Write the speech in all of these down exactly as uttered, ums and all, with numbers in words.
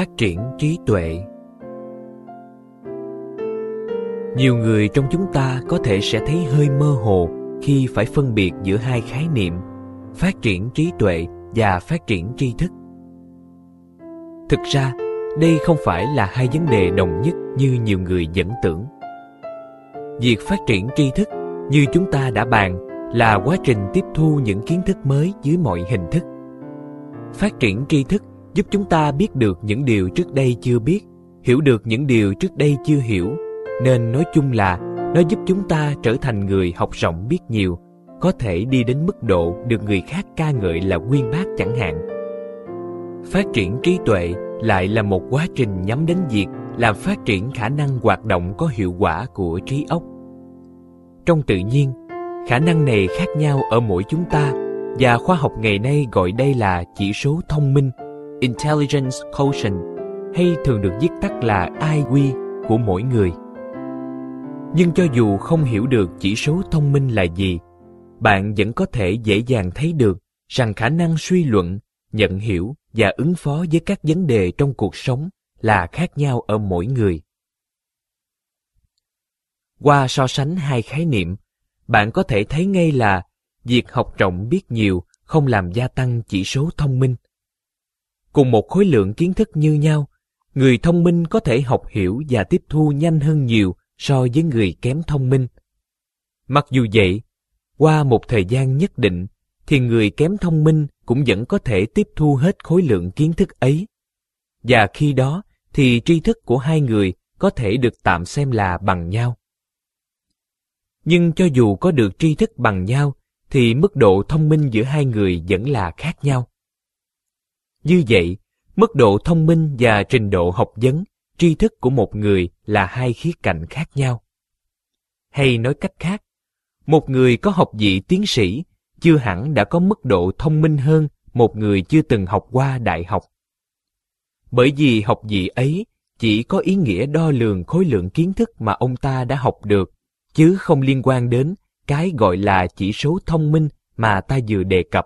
Phát triển trí tuệ. Nhiều người trong chúng ta có thể sẽ thấy hơi mơ hồ khi phải phân biệt giữa hai khái niệm phát triển trí tuệ và phát triển tri thức. Thực ra, đây không phải là hai vấn đề đồng nhất như nhiều người vẫn tưởng. Việc phát triển tri thức, như chúng ta đã bàn, là quá trình tiếp thu những kiến thức mới dưới mọi hình thức. Phát triển tri thức giúp chúng ta biết được những điều trước đây chưa biết, hiểu được những điều trước đây chưa hiểu, nên nói chung là nó giúp chúng ta trở thành người học rộng biết nhiều, có thể đi đến mức độ được người khác ca ngợi là uyên bác chẳng hạn. Phát triển trí tuệ lại là một quá trình nhắm đến việc làm phát triển khả năng hoạt động có hiệu quả của trí óc. Trong tự nhiên, khả năng này khác nhau ở mỗi chúng ta, và khoa học ngày nay gọi đây là chỉ số thông minh, Intelligence Quotient, hay thường được viết tắt là I Q của mỗi người. Nhưng cho dù không hiểu được chỉ số thông minh là gì, bạn vẫn có thể dễ dàng thấy được rằng khả năng suy luận, nhận hiểu và ứng phó với các vấn đề trong cuộc sống là khác nhau ở mỗi người. Qua so sánh hai khái niệm, bạn có thể thấy ngay là việc học rộng biết nhiều không làm gia tăng chỉ số thông minh. Cùng một khối lượng kiến thức như nhau, người thông minh có thể học hiểu và tiếp thu nhanh hơn nhiều so với người kém thông minh. Mặc dù vậy, qua một thời gian nhất định, thì người kém thông minh cũng vẫn có thể tiếp thu hết khối lượng kiến thức ấy. Và khi đó, thì tri thức của hai người có thể được tạm xem là bằng nhau. Nhưng cho dù có được tri thức bằng nhau, thì mức độ thông minh giữa hai người vẫn là khác nhau. Như vậy, mức độ thông minh và trình độ học vấn, tri thức của một người là hai khía cạnh khác nhau. Hay nói cách khác, một người có học vị tiến sĩ chưa hẳn đã có mức độ thông minh hơn một người chưa từng học qua đại học. Bởi vì học vị ấy chỉ có ý nghĩa đo lường khối lượng kiến thức mà ông ta đã học được, chứ không liên quan đến cái gọi là chỉ số thông minh mà ta vừa đề cập.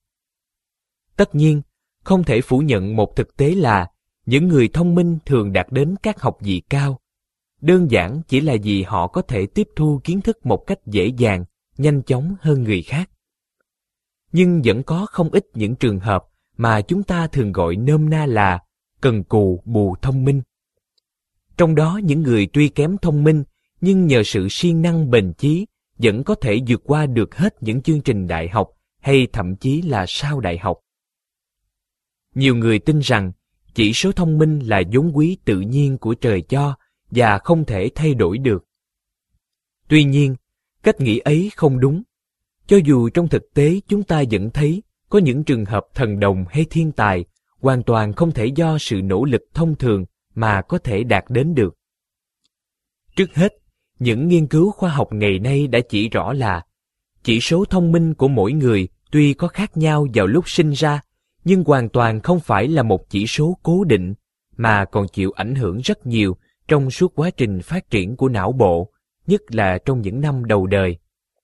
Tất nhiên, không thể phủ nhận một thực tế là những người thông minh thường đạt đến các học vị cao. Đơn giản chỉ là vì họ có thể tiếp thu kiến thức một cách dễ dàng, nhanh chóng hơn người khác. Nhưng vẫn có không ít những trường hợp mà chúng ta thường gọi nôm na là cần cù bù thông minh. Trong đó những người tuy kém thông minh nhưng nhờ sự siêng năng bền chí vẫn có thể vượt qua được hết những chương trình đại học hay thậm chí là sau đại học. Nhiều người tin rằng chỉ số thông minh là vốn quý tự nhiên của trời cho và không thể thay đổi được. Tuy nhiên, cách nghĩ ấy không đúng. Cho dù trong thực tế chúng ta vẫn thấy có những trường hợp thần đồng hay thiên tài hoàn toàn không thể do sự nỗ lực thông thường mà có thể đạt đến được. Trước hết, những nghiên cứu khoa học ngày nay đã chỉ rõ là chỉ số thông minh của mỗi người tuy có khác nhau vào lúc sinh ra, nhưng hoàn toàn không phải là một chỉ số cố định, mà còn chịu ảnh hưởng rất nhiều trong suốt quá trình phát triển của não bộ, nhất là trong những năm đầu đời.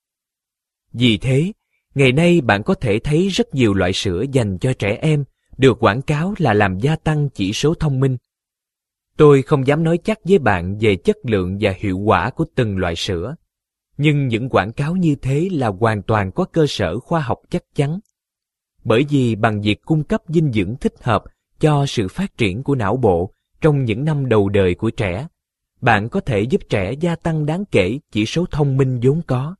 Vì thế, ngày nay bạn có thể thấy rất nhiều loại sữa dành cho trẻ em được quảng cáo là làm gia tăng chỉ số thông minh. Tôi không dám nói chắc với bạn về chất lượng và hiệu quả của từng loại sữa, nhưng những quảng cáo như thế là hoàn toàn có cơ sở khoa học chắc chắn. Bởi vì bằng việc cung cấp dinh dưỡng thích hợp cho sự phát triển của não bộ trong những năm đầu đời của trẻ, bạn có thể giúp trẻ gia tăng đáng kể chỉ số thông minh vốn có.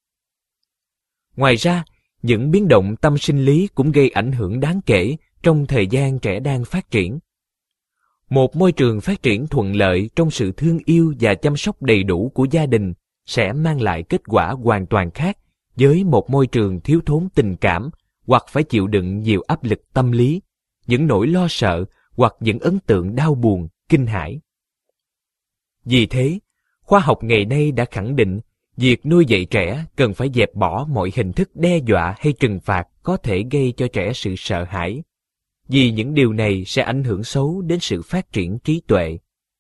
Ngoài ra, những biến động tâm sinh lý cũng gây ảnh hưởng đáng kể trong thời gian trẻ đang phát triển. Một môi trường phát triển thuận lợi trong sự thương yêu và chăm sóc đầy đủ của gia đình sẽ mang lại kết quả hoàn toàn khác với một môi trường thiếu thốn tình cảm hoặc phải chịu đựng nhiều áp lực tâm lý, những nỗi lo sợ hoặc những ấn tượng đau buồn, kinh hãi. Vì thế, khoa học ngày nay đã khẳng định việc nuôi dạy trẻ cần phải dẹp bỏ mọi hình thức đe dọa hay trừng phạt có thể gây cho trẻ sự sợ hãi, vì những điều này sẽ ảnh hưởng xấu đến sự phát triển trí tuệ.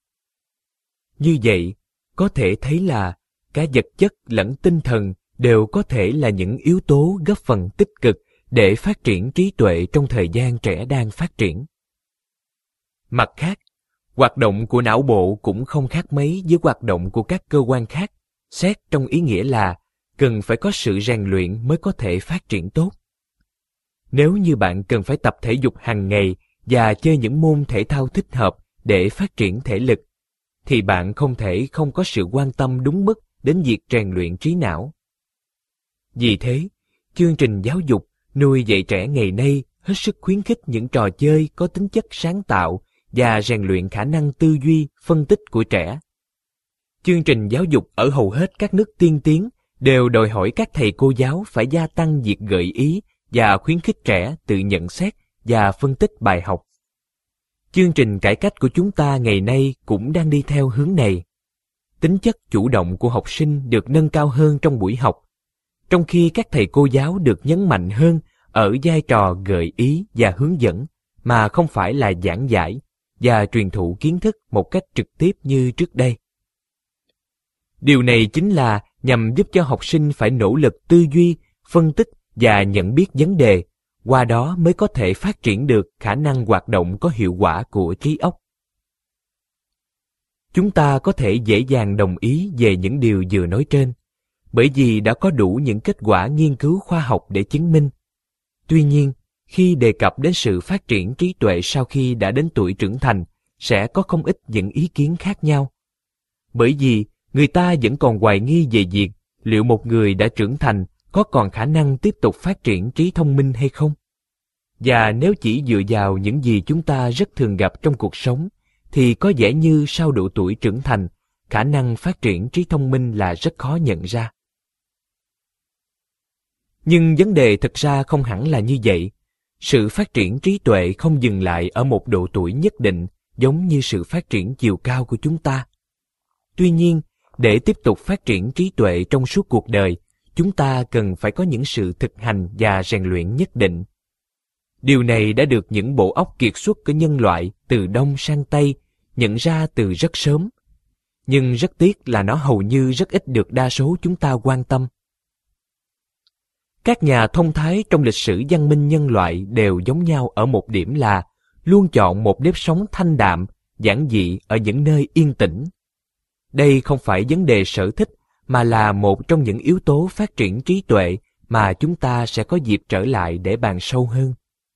Như vậy, có thể thấy là cả vật chất lẫn tinh thần đều có thể là những yếu tố góp phần tích cực để phát triển trí tuệ trong thời gian trẻ đang phát triển. Mặt khác, hoạt động của não bộ cũng không khác mấy với hoạt động của các cơ quan khác, xét trong ý nghĩa là cần phải có sự rèn luyện mới có thể phát triển tốt. Nếu như bạn cần phải tập thể dục hàng ngày và chơi những môn thể thao thích hợp để phát triển thể lực, thì bạn không thể không có sự quan tâm đúng mức đến việc rèn luyện trí não. Vì thế, chương trình giáo dục nuôi dạy trẻ ngày nay hết sức khuyến khích những trò chơi có tính chất sáng tạo và rèn luyện khả năng tư duy, phân tích của trẻ. Chương trình giáo dục ở hầu hết các nước tiên tiến đều đòi hỏi các thầy cô giáo phải gia tăng việc gợi ý và khuyến khích trẻ tự nhận xét và phân tích bài học. Chương trình cải cách của chúng ta ngày nay cũng đang đi theo hướng này. Tính chất chủ động của học sinh được nâng cao hơn trong buổi học, trong khi các thầy cô giáo được nhấn mạnh hơn ở vai trò gợi ý và hướng dẫn, mà không phải là giảng giải và truyền thụ kiến thức một cách trực tiếp như trước đây. Điều này chính là nhằm giúp cho học sinh phải nỗ lực tư duy, phân tích và nhận biết vấn đề, qua đó mới có thể phát triển được khả năng hoạt động có hiệu quả của trí óc. Chúng ta có thể dễ dàng đồng ý về những điều vừa nói trên, bởi vì đã có đủ những kết quả nghiên cứu khoa học để chứng minh. Tuy nhiên, khi đề cập đến sự phát triển trí tuệ sau khi đã đến tuổi trưởng thành, sẽ có không ít những ý kiến khác nhau. Bởi vì người ta vẫn còn hoài nghi về việc liệu một người đã trưởng thành có còn khả năng tiếp tục phát triển trí thông minh hay không. Và nếu chỉ dựa vào những gì chúng ta rất thường gặp trong cuộc sống, thì có vẻ như sau độ tuổi trưởng thành, khả năng phát triển trí thông minh là rất khó nhận ra. Nhưng vấn đề thực ra không hẳn là như vậy. Sự phát triển trí tuệ không dừng lại ở một độ tuổi nhất định, giống như sự phát triển chiều cao của chúng ta. Tuy nhiên, để tiếp tục phát triển trí tuệ trong suốt cuộc đời, chúng ta cần phải có những sự thực hành và rèn luyện nhất định. Điều này đã được những bộ óc kiệt xuất của nhân loại từ Đông sang Tây nhận ra từ rất sớm. Nhưng rất tiếc là nó hầu như rất ít được đa số chúng ta quan tâm. Các nhà thông thái trong lịch sử văn minh nhân loại đều giống nhau ở một điểm là luôn chọn một nếp sống thanh đạm, giản dị ở những nơi yên tĩnh. Đây không phải vấn đề sở thích, mà là một trong những yếu tố phát triển trí tuệ mà chúng ta sẽ có dịp trở lại để bàn sâu hơn.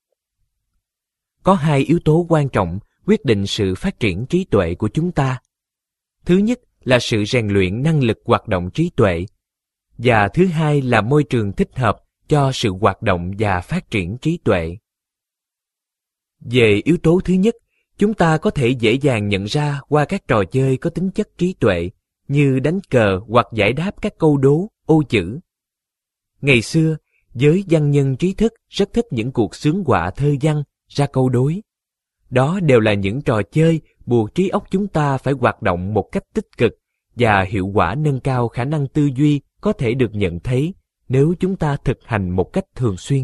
Có hai yếu tố quan trọng quyết định sự phát triển trí tuệ của chúng ta. Thứ nhất là sự rèn luyện năng lực hoạt động trí tuệ, và thứ hai là môi trường thích hợp cho sự hoạt động và phát triển trí tuệ. Về yếu tố thứ nhất, chúng ta có thể dễ dàng nhận ra qua các trò chơi có tính chất trí tuệ, như đánh cờ hoặc giải đáp các câu đố, ô chữ. Ngày xưa, giới văn nhân trí thức rất thích những cuộc xướng họa thơ văn, ra câu đối. Đó đều là những trò chơi buộc trí óc chúng ta phải hoạt động một cách tích cực, và hiệu quả nâng cao khả năng tư duy có thể được nhận thấy nếu chúng ta thực hành một cách thường xuyên.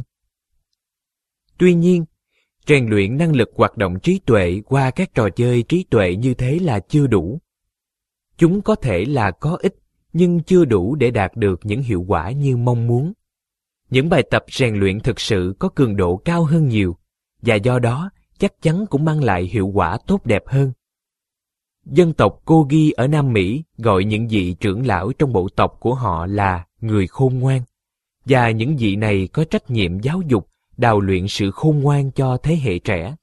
Tuy nhiên, rèn luyện năng lực hoạt động trí tuệ qua các trò chơi trí tuệ như thế là chưa đủ. Chúng có thể là có ích, nhưng chưa đủ để đạt được những hiệu quả như mong muốn. Những bài tập rèn luyện thực sự có cường độ cao hơn nhiều, và do đó chắc chắn cũng mang lại hiệu quả tốt đẹp hơn. Dân tộc Kogi ở Nam Mỹ gọi những vị trưởng lão trong bộ tộc của họ là người khôn ngoan, và những vị này có trách nhiệm giáo dục, đào luyện sự khôn ngoan cho thế hệ trẻ.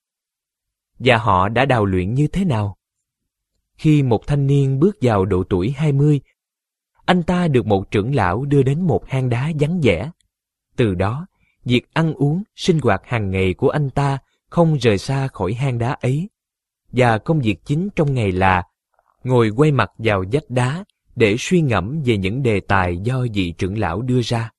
Và họ đã đào luyện như thế nào? Khi một thanh niên bước vào độ tuổi hai mươi, anh ta được một trưởng lão đưa đến một hang đá vắng vẻ. Từ đó, việc ăn uống, sinh hoạt hàng ngày của anh ta không rời xa khỏi hang đá ấy, và công việc chính trong ngày là ngồi quay mặt vào vách đá để suy ngẫm về những đề tài do vị trưởng lão đưa ra.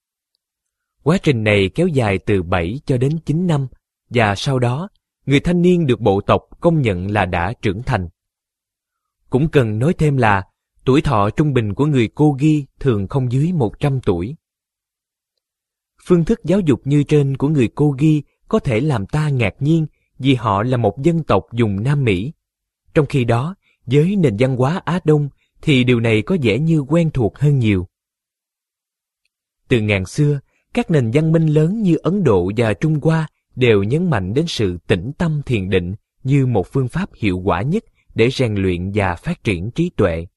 Quá trình này kéo dài từ bảy cho đến chín năm, và sau đó, người thanh niên được bộ tộc công nhận là đã trưởng thành. Cũng cần nói thêm là tuổi thọ trung bình của người Kogi thường không dưới một trăm tuổi. Phương thức giáo dục như trên của người Kogi có thể làm ta ngạc nhiên vì họ là một dân tộc vùng Nam Mỹ. Trong khi đó, với nền văn hóa Á Đông thì điều này có vẻ như quen thuộc hơn nhiều. Từ ngàn xưa, các nền văn minh lớn như Ấn Độ và Trung Hoa đều nhấn mạnh đến sự tĩnh tâm thiền định như một phương pháp hiệu quả nhất để rèn luyện và phát triển trí tuệ.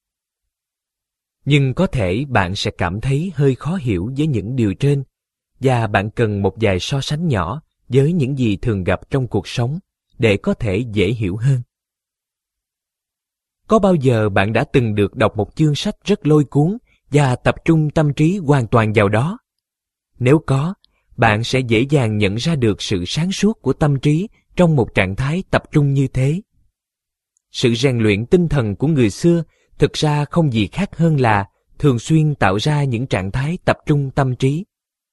Nhưng có thể bạn sẽ cảm thấy hơi khó hiểu với những điều trên, và bạn cần một vài so sánh nhỏ với những gì thường gặp trong cuộc sống để có thể dễ hiểu hơn. Có bao giờ bạn đã từng được đọc một chương sách rất lôi cuốn và tập trung tâm trí hoàn toàn vào đó? Nếu có, bạn sẽ dễ dàng nhận ra được sự sáng suốt của tâm trí trong một trạng thái tập trung như thế. Sự rèn luyện tinh thần của người xưa thực ra không gì khác hơn là thường xuyên tạo ra những trạng thái tập trung tâm trí.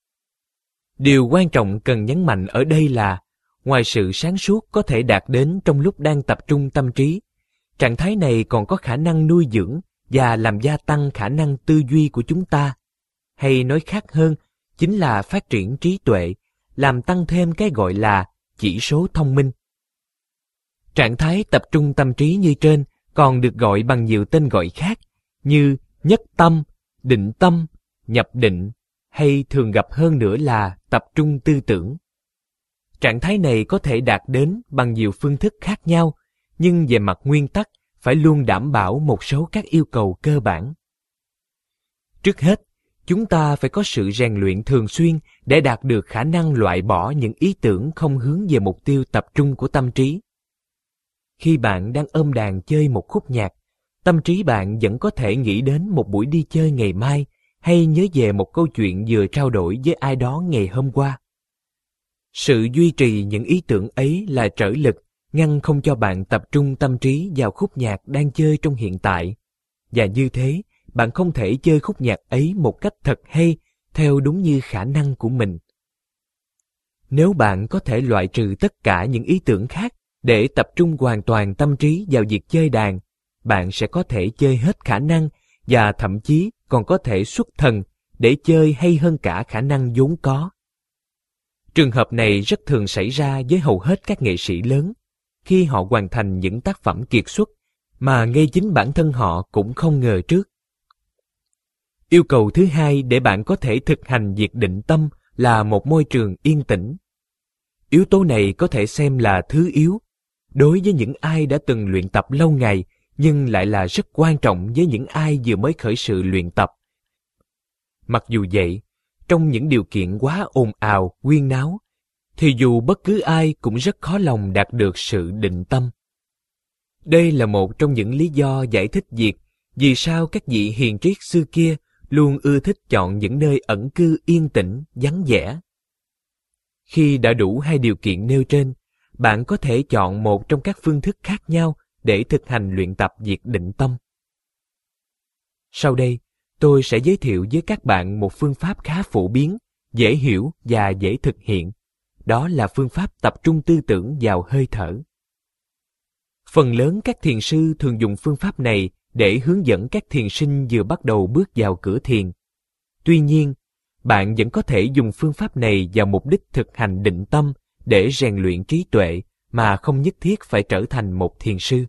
Điều quan trọng cần nhấn mạnh ở đây là, ngoài sự sáng suốt có thể đạt đến trong lúc đang tập trung tâm trí, trạng thái này còn có khả năng nuôi dưỡng và làm gia tăng khả năng tư duy của chúng ta. Hay nói khác hơn, chính là phát triển trí tuệ, làm tăng thêm cái gọi là chỉ số thông minh. Trạng thái tập trung tâm trí như trên còn được gọi bằng nhiều tên gọi khác như nhất tâm, định tâm, nhập định, hay thường gặp hơn nữa là tập trung tư tưởng. Trạng thái này có thể đạt đến bằng nhiều phương thức khác nhau, nhưng về mặt nguyên tắc phải luôn đảm bảo một số các yêu cầu cơ bản. Trước hết, chúng ta phải có sự rèn luyện thường xuyên để đạt được khả năng loại bỏ những ý tưởng không hướng về mục tiêu tập trung của tâm trí. Khi bạn đang ôm đàn chơi một khúc nhạc, tâm trí bạn vẫn có thể nghĩ đến một buổi đi chơi ngày mai hay nhớ về một câu chuyện vừa trao đổi với ai đó ngày hôm qua. Sự duy trì những ý tưởng ấy là trở lực, ngăn không cho bạn tập trung tâm trí vào khúc nhạc đang chơi trong hiện tại. Và như thế, bạn không thể chơi khúc nhạc ấy một cách thật hay, theo đúng như khả năng của mình. Nếu bạn có thể loại trừ tất cả những ý tưởng khác để tập trung hoàn toàn tâm trí vào việc chơi đàn, bạn sẽ có thể chơi hết khả năng và thậm chí còn có thể xuất thần để chơi hay hơn cả khả năng vốn có. Trường hợp này rất thường xảy ra với hầu hết các nghệ sĩ lớn, khi họ hoàn thành những tác phẩm kiệt xuất mà ngay chính bản thân họ cũng không ngờ trước. Yêu cầu thứ hai để bạn có thể thực hành việc định tâm là một môi trường yên tĩnh. Yếu tố này có thể xem là thứ yếu đối với những ai đã từng luyện tập lâu ngày, nhưng lại là rất quan trọng với những ai vừa mới khởi sự luyện tập. Mặc dù vậy, trong những điều kiện quá ồn ào, huyên náo, thì dù bất cứ ai cũng rất khó lòng đạt được sự định tâm. Đây là một trong những lý do giải thích việc vì sao các vị hiền triết xưa kia luôn ưa thích chọn những nơi ẩn cư yên tĩnh, vắng vẻ. Khi đã đủ hai điều kiện nêu trên, bạn có thể chọn một trong các phương thức khác nhau để thực hành luyện tập việc định tâm. Sau đây, tôi sẽ giới thiệu với các bạn một phương pháp khá phổ biến, dễ hiểu và dễ thực hiện. Đó là phương pháp tập trung tư tưởng vào hơi thở. Phần lớn các thiền sư thường dùng phương pháp này để hướng dẫn các thiền sinh vừa bắt đầu bước vào cửa thiền. Tuy nhiên, bạn vẫn có thể dùng phương pháp này vào mục đích thực hành định tâm để rèn luyện trí tuệ mà không nhất thiết phải trở thành một thiền sư.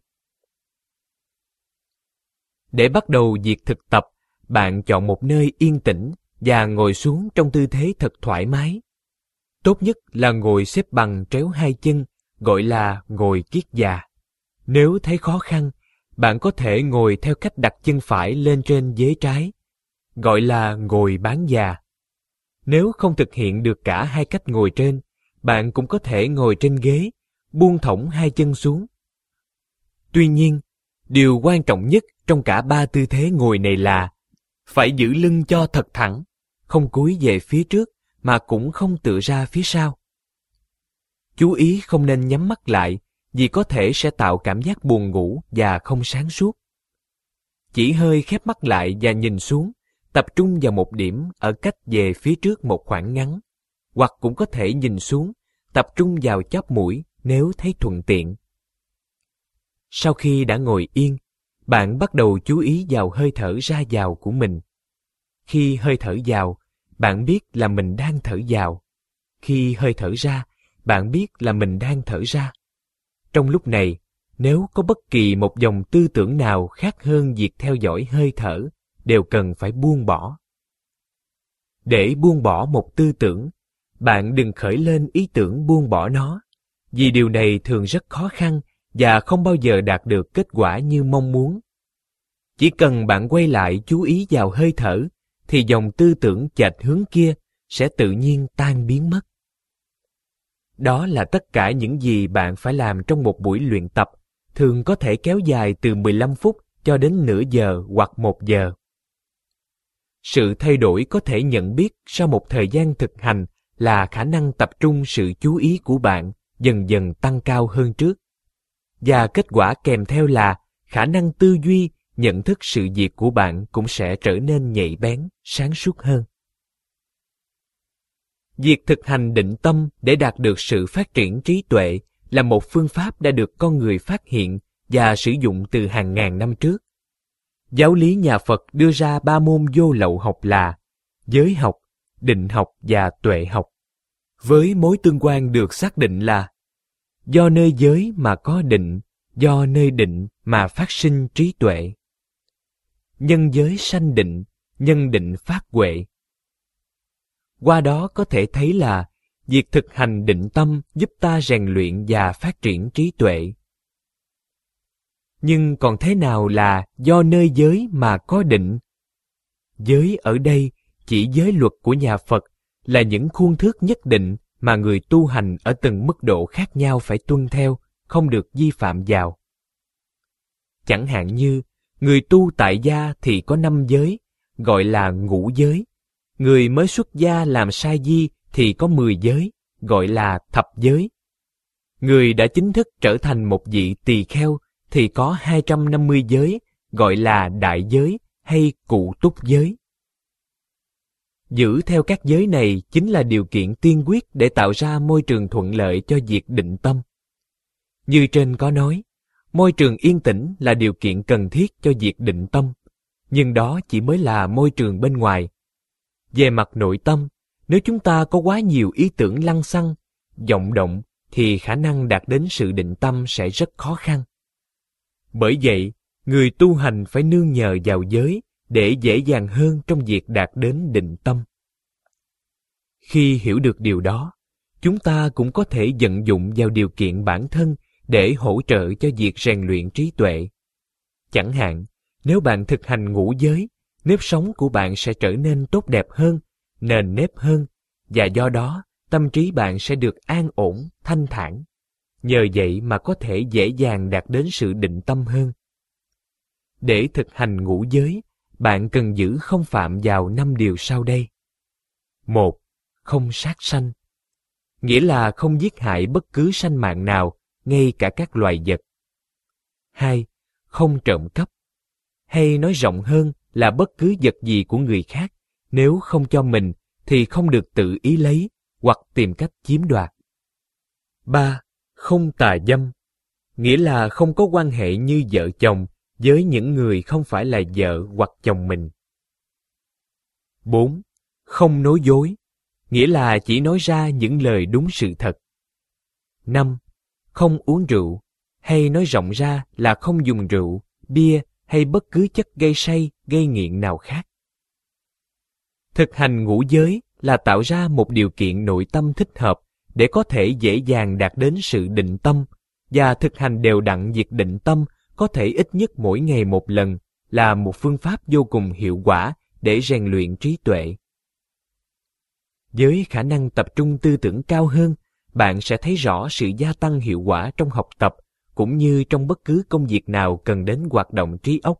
Để bắt đầu việc thực tập, bạn chọn một nơi yên tĩnh và ngồi xuống trong tư thế thật thoải mái. Tốt nhất là ngồi xếp bằng tréo hai chân, gọi là ngồi kiết già. Nếu thấy khó khăn, bạn có thể ngồi theo cách đặt chân phải lên trên vế trái, gọi là ngồi bán già. Nếu không thực hiện được cả hai cách ngồi trên, bạn cũng có thể ngồi trên ghế, buông thõng hai chân xuống. Tuy nhiên, điều quan trọng nhất trong cả ba tư thế ngồi này là phải giữ lưng cho thật thẳng, không cúi về phía trước mà cũng không tựa ra phía sau. Chú ý không nên nhắm mắt lại vì có thể sẽ tạo cảm giác buồn ngủ và không sáng suốt. Chỉ hơi khép mắt lại và nhìn xuống, tập trung vào một điểm ở cách về phía trước một khoảng ngắn, hoặc cũng có thể nhìn xuống, tập trung vào chóp mũi nếu thấy thuận tiện. Sau khi đã ngồi yên, bạn bắt đầu chú ý vào hơi thở ra vào của mình. Khi hơi thở vào, bạn biết là mình đang thở vào. Khi hơi thở ra, bạn biết là mình đang thở ra. Trong lúc này, nếu có bất kỳ một dòng tư tưởng nào khác hơn việc theo dõi hơi thở, đều cần phải buông bỏ. Để buông bỏ một tư tưởng, bạn đừng khởi lên ý tưởng buông bỏ nó, vì điều này thường rất khó khăn và không bao giờ đạt được kết quả như mong muốn. Chỉ cần bạn quay lại chú ý vào hơi thở, thì dòng tư tưởng chệch hướng kia sẽ tự nhiên tan biến mất. Đó là tất cả những gì bạn phải làm trong một buổi luyện tập, thường có thể kéo dài từ mười lăm phút cho đến nửa giờ hoặc một giờ. Sự thay đổi có thể nhận biết sau một thời gian thực hành là khả năng tập trung sự chú ý của bạn dần dần tăng cao hơn trước. Và kết quả kèm theo là khả năng tư duy, nhận thức sự việc của bạn cũng sẽ trở nên nhạy bén, sáng suốt hơn. Việc thực hành định tâm để đạt được sự phát triển trí tuệ là một phương pháp đã được con người phát hiện và sử dụng từ hàng ngàn năm trước. Giáo lý nhà Phật đưa ra ba môn vô lậu học là giới học, định học và tuệ học, với mối tương quan được xác định là do nơi giới mà có định, do nơi định mà phát sinh trí tuệ. Nhân giới sanh định, nhân định phát huệ. Qua đó có thể thấy là việc thực hành định tâm giúp ta rèn luyện và phát triển trí tuệ. Nhưng còn thế nào là do nơi giới mà có định? Giới ở đây chỉ giới luật của nhà Phật, là những khuôn thước nhất định mà người tu hành ở từng mức độ khác nhau phải tuân theo, không được vi phạm vào. Chẳng hạn như, người tu tại gia thì có năm giới, gọi là ngũ giới. Người mới xuất gia làm sa di thì có mười giới, gọi là thập giới. Người đã chính thức trở thành một vị tỳ kheo thì có hai trăm năm mươi giới, gọi là đại giới hay cụ túc giới. Giữ theo các giới này chính là điều kiện tiên quyết để tạo ra môi trường thuận lợi cho việc định tâm. Như trên có nói, môi trường yên tĩnh là điều kiện cần thiết cho việc định tâm, nhưng đó chỉ mới là môi trường bên ngoài. Về mặt nội tâm, nếu chúng ta có quá nhiều ý tưởng lăng xăng, vọng động, thì khả năng đạt đến sự định tâm sẽ rất khó khăn. Bởi vậy, người tu hành phải nương nhờ vào giới để dễ dàng hơn trong việc đạt đến định tâm. Khi hiểu được điều đó, chúng ta cũng có thể vận dụng vào điều kiện bản thân để hỗ trợ cho việc rèn luyện trí tuệ. Chẳng hạn, nếu bạn thực hành ngũ giới, nếp sống của bạn sẽ trở nên tốt đẹp hơn, nền nếp hơn, và do đó tâm trí bạn sẽ được an ổn, thanh thản. Nhờ vậy mà có thể dễ dàng đạt đến sự định tâm hơn. Để thực hành ngũ giới, bạn cần giữ không phạm vào năm điều sau đây. Một, không sát sanh. Nghĩa là không giết hại bất cứ sanh mạng nào, ngay cả các loài vật. Hai, không trộm cắp. Hay nói rộng hơn là bất cứ vật gì của người khác, nếu không cho mình thì không được tự ý lấy hoặc tìm cách chiếm đoạt. Ba, không tà dâm. Nghĩa là không có quan hệ như vợ chồng với những người không phải là vợ hoặc chồng mình. Bốn, không nói dối. Nghĩa là chỉ nói ra những lời đúng sự thật. Năm, không uống rượu, hay nói rộng ra là không dùng rượu, bia hay bất cứ chất gây say, gây nghiện nào khác. Thực hành ngũ giới là tạo ra một điều kiện nội tâm thích hợp để có thể dễ dàng đạt đến sự định tâm, và thực hành đều đặn việc định tâm có thể ít nhất mỗi ngày một lần là một phương pháp vô cùng hiệu quả để rèn luyện trí tuệ. Với khả năng tập trung tư tưởng cao hơn, bạn sẽ thấy rõ sự gia tăng hiệu quả trong học tập cũng như trong bất cứ công việc nào cần đến hoạt động trí óc.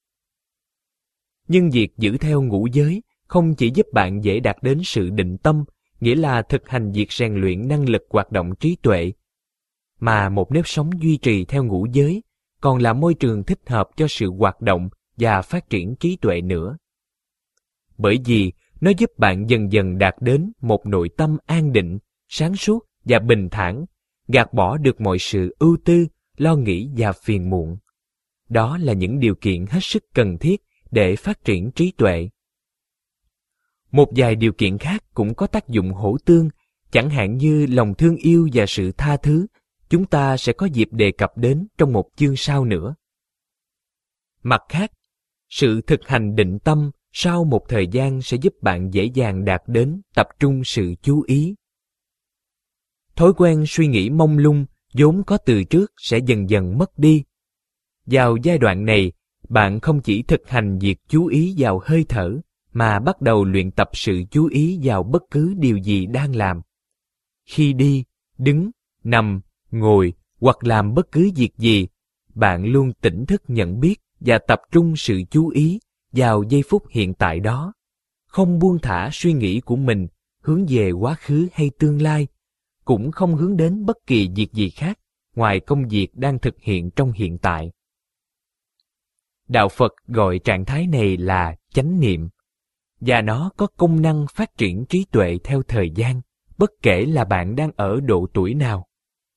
Nhưng việc giữ theo ngũ giới không chỉ giúp bạn dễ đạt đến sự định tâm, nghĩa là thực hành việc rèn luyện năng lực hoạt động trí tuệ, mà một nếp sống duy trì theo ngũ giới còn là môi trường thích hợp cho sự hoạt động và phát triển trí tuệ nữa. Bởi vì nó giúp bạn dần dần đạt đến một nội tâm an định, sáng suốt và bình thản, gạt bỏ được mọi sự ưu tư, lo nghĩ và phiền muộn. Đó là những điều kiện hết sức cần thiết để phát triển trí tuệ. Một vài điều kiện khác cũng có tác dụng hỗ tương, chẳng hạn như lòng thương yêu và sự tha thứ, chúng ta sẽ có dịp đề cập đến trong một chương sau nữa. Mặt khác, sự thực hành định tâm sau một thời gian sẽ giúp bạn dễ dàng đạt đến tập trung sự chú ý. Thói quen suy nghĩ mông lung vốn có từ trước sẽ dần dần mất đi. Vào giai đoạn này, bạn không chỉ thực hành việc chú ý vào hơi thở, mà bắt đầu luyện tập sự chú ý vào bất cứ điều gì đang làm. Khi đi, đứng, nằm, ngồi hoặc làm bất cứ việc gì, bạn luôn tỉnh thức nhận biết và tập trung sự chú ý vào giây phút hiện tại đó, không buông thả suy nghĩ của mình hướng về quá khứ hay tương lai, cũng không hướng đến bất kỳ việc gì khác ngoài công việc đang thực hiện trong hiện tại. Đạo Phật gọi trạng thái này là chánh niệm, và nó có công năng phát triển trí tuệ theo thời gian, bất kể là bạn đang ở độ tuổi nào.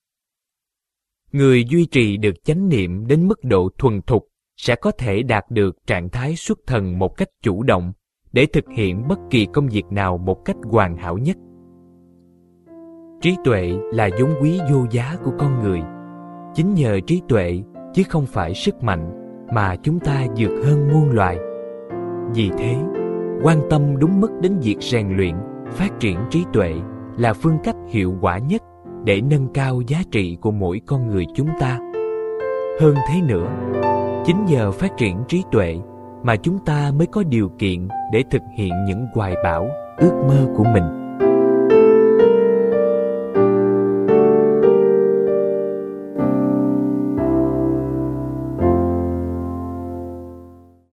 Người duy trì được chánh niệm đến mức độ thuần thục sẽ có thể đạt được trạng thái xuất thần một cách chủ động để thực hiện bất kỳ công việc nào một cách hoàn hảo nhất. Trí tuệ là vốn quý vô giá của con người. Chính nhờ trí tuệ, chứ không phải sức mạnh, mà chúng ta vượt hơn muôn loài. Vì thế, quan tâm đúng mức đến việc rèn luyện, phát triển trí tuệ là phương cách hiệu quả nhất để nâng cao giá trị của mỗi con người chúng ta. Hơn thế nữa, chính nhờ phát triển trí tuệ mà chúng ta mới có điều kiện để thực hiện những hoài bão, ước mơ của mình.